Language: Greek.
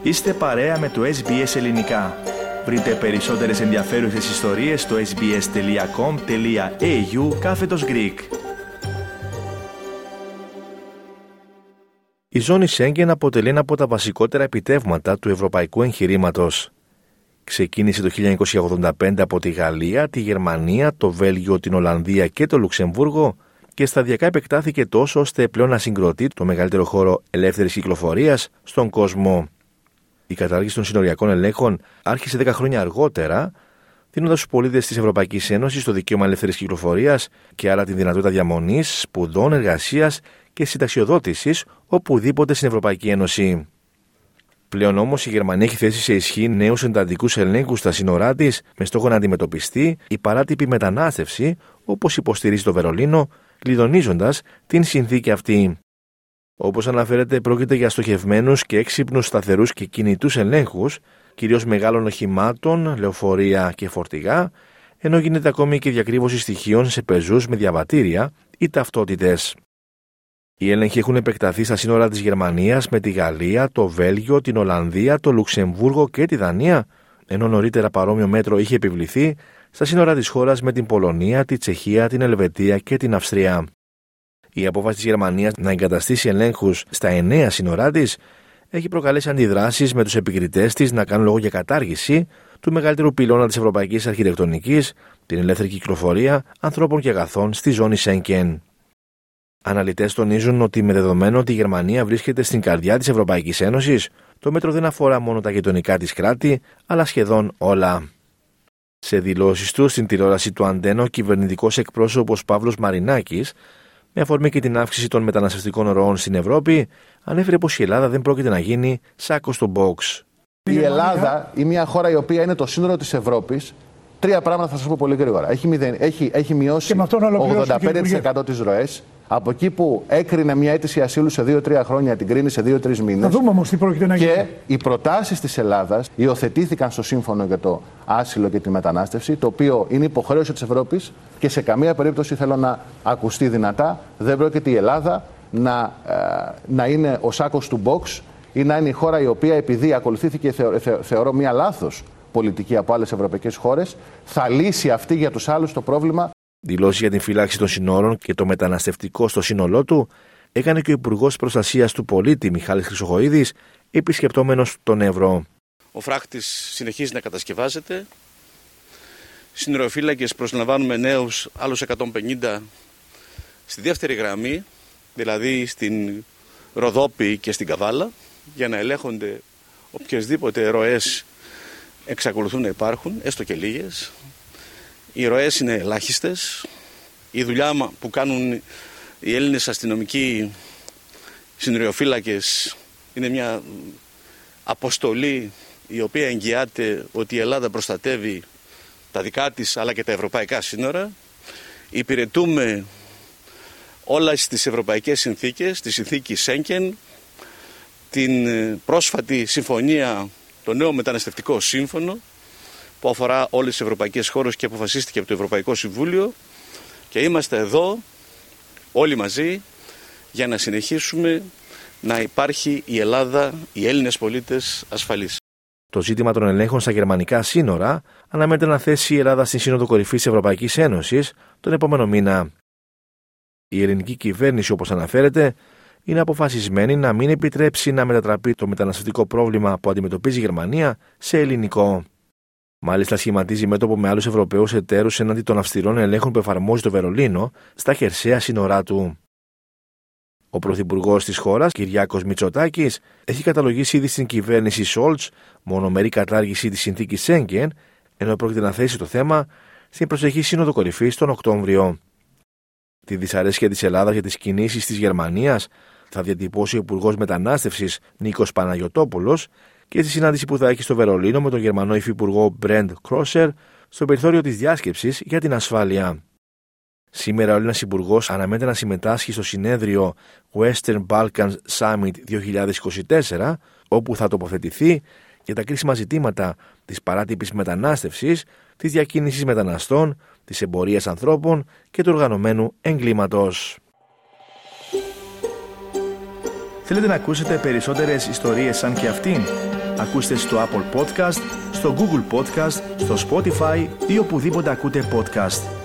Είστε παρέα με το SBS Ελληνικά. Βρείτε περισσότερες ενδιαφέρουσες ιστορίες στο sbs.com.au/Greek. Η ζώνη Σέγγεν αποτελεί ένα από τα βασικότερα επιτεύγματα του ευρωπαϊκού εγχειρήματος. Ξεκίνησε το 1985 από τη Γαλλία, τη Γερμανία, το Βέλγιο, την Ολλανδία και το Λουξεμβούργο και σταδιακά επεκτάθηκε τόσο ώστε πλέον να συγκροτεί το μεγαλύτερο χώρο ελεύθερης κυκλοφορίας στον κόσμο. Η κατάργηση των συνοριακών ελέγχων άρχισε 10 χρόνια αργότερα, δίνοντας στους πολίτες της Ευρωπαϊκής Ένωσης το δικαίωμα ελεύθερης κυκλοφορίας και άρα τη δυνατότητα διαμονής, σπουδών, εργασίας και συνταξιοδότησης οπουδήποτε στην Ευρωπαϊκή Ένωση. Πλέον όμως η Γερμανία έχει θέσει σε ισχύ νέους εντατικούς ελέγχους στα σύνορά της με στόχο να αντιμετωπιστεί η παράτυπη μετανάστευση, όπως υποστηρίζει το Βερολίνο, κλειδονίζοντας την συνθήκη αυτή. Όπως αναφέρεται, πρόκειται για στοχευμένους και έξυπνους σταθερούς και κινητούς ελέγχους, κυρίως μεγάλων οχημάτων, λεωφορεία και φορτηγά, ενώ γίνεται ακόμη και διακρύβωση στοιχείων σε πεζούς με διαβατήρια ή ταυτότητες. Οι έλεγχοι έχουν επεκταθεί στα σύνορα της Γερμανίας με τη Γαλλία, το Βέλγιο, την Ολλανδία, το Λουξεμβούργο και τη Δανία, ενώ νωρίτερα παρόμοιο μέτρο είχε επιβληθεί στα σύνορα της χώρας με την Πολωνία, τη Τσεχία, την Ελβετία και την Αυστρία. Η απόφαση της Γερμανίας να εγκαταστήσει ελέγχους στα 9 σύνορά της έχει προκαλέσει αντιδράσεις με τους επικριτές της να κάνουν λόγο για κατάργηση του μεγαλύτερου πυλώνα της ευρωπαϊκής αρχιτεκτονικής, την ελεύθερη κυκλοφορία ανθρώπων και αγαθών στη ζώνη Σέγγεν. Αναλυτές τονίζουν ότι με δεδομένο ότι η Γερμανία βρίσκεται στην καρδιά της Ευρωπαϊκής Ένωσης, το μέτρο δεν αφορά μόνο τα γειτονικά της κράτη, αλλά σχεδόν όλα. Σε δηλώσεις του στην τηλεόραση του Αντένα, ο κυβερνητικός εκπρόσωπος Παύλος Μαρινάκης, με αφορμή και την αύξηση των μεταναστευτικών ροών στην Ευρώπη, ανέφερε πως η Ελλάδα δεν πρόκειται να γίνει σάκο στο box. Η Ελλάδα είναι μια χώρα η οποία είναι το σύνολο της Ευρώπης. Τρία πράγματα θα σας πω πολύ γρήγορα. Έχει μειώσει 85% τις ροές. Από εκεί που έκρινε μια αίτηση ασύλου σε 2-3 χρόνια, την κρίνει σε 2-3 μήνες. Θα δούμε όμως τι πρόκειται να γίνει. Και οι προτάσεις της Ελλάδας υιοθετήθηκαν στο Σύμφωνο για το Άσυλο και τη Μετανάστευση, το οποίο είναι υποχρέωση της Ευρώπης και σε καμία περίπτωση θέλω να ακουστεί δυνατά. Δεν πρόκειται η Ελλάδα να είναι ο σάκος του box ή να είναι η χώρα η οποία, επειδή ακολουθήθηκε, θεωρώ, μια λάθος πολιτική από άλλες ευρωπαϊκές χώρες, θα λύσει αυτή για τους άλλους το πρόβλημα. Δηλώσεις για την φύλαξη των συνόρων και το μεταναστευτικό στο σύνολό του έκανε και ο Υπουργός Προστασίας του Πολίτη Μιχάλης Χρυσοχοΐδης, επισκεπτόμενος τον Εύρο. Ο φράχτης συνεχίζει να κατασκευάζεται. Συνοριοφύλακες προσλαμβάνουμε νέους, άλλους 150 στη δεύτερη γραμμή, δηλαδή στην Ροδόπη και στην Καβάλα, για να ελέγχονται οποιασδήποτε ροές εξακολουθούν να υπάρχουν, έστω και λίγες. Οι ροές είναι ελάχιστες. Η δουλειά που κάνουν οι Έλληνες αστυνομικοί συνοριοφύλακες είναι μια αποστολή η οποία εγγυάται ότι η Ελλάδα προστατεύει τα δικά της αλλά και τα ευρωπαϊκά σύνορα. Υπηρετούμε όλες τις ευρωπαϊκές συνθήκες, τη συνθήκη Σέγγεν, την πρόσφατη συμφωνία, το νέο μεταναστευτικό σύμφωνο που αφορά όλες τις ευρωπαϊκές χώρες και αποφασίστηκε από το Ευρωπαϊκό Συμβούλιο, και είμαστε εδώ όλοι μαζί για να συνεχίσουμε να υπάρχει η Ελλάδα, οι Έλληνες πολίτες ασφαλείς. Το ζήτημα των ελέγχων στα γερμανικά σύνορα αναμένεται να θέσει η Ελλάδα στην Σύνοδο Κορυφής της Ευρωπαϊκής Ένωσης τον επόμενο μήνα. Η ελληνική κυβέρνηση, όπως αναφέρεται, είναι αποφασισμένη να μην επιτρέψει να μετατραπεί το μεταναστευτικό πρόβλημα που αντιμετωπίζει η Γερμανία σε ελληνικό. Μάλιστα, σχηματίζει μέτωπο με άλλους Ευρωπαίους εταίρους εναντί των αυστηρών ελέγχων που εφαρμόζει το Βερολίνο στα χερσαία σύνορά του. Ο πρωθυπουργός της χώρας, Κυριάκος Μητσοτάκης, έχει καταλογίσει ήδη στην κυβέρνηση Σόλτς μονομερή κατάργηση της συνθήκης Σέγγεν, ενώ πρόκειται να θέσει το θέμα στην προσεχή Σύνοδο Κορυφής τον Οκτώβριο. Τη δυσαρέσκεια της Ελλάδας για τις κινήσεις της Γερμανίας θα διατυπώσει ο Υπουργός Μετανάστευσης Νίκος Παναγιωτόπουλος και στη συνάντηση που θα έχει στο Βερολίνο με τον Γερμανό Υφυπουργό Μπρεντ Κρόσερ στο περιθώριο της διάσκεψης για την ασφάλεια. Σήμερα ο Έλληνας Υπουργός αναμένεται να συμμετάσχει στο συνέδριο Western Balkans Summit 2024, όπου θα τοποθετηθεί για τα κρίσιμα ζητήματα της παράτυπης μετανάστευσης, της διακίνησης μεταναστών, της εμπορίας ανθρώπων και του οργανωμένου εγκλήματος. Θέλετε να ακούσετε περισσότερες ιστορίες σαν και αυτήν? Ακούστε στο Apple Podcast, στο Google Podcast, στο Spotify ή οπουδήποτε ακούτε podcast.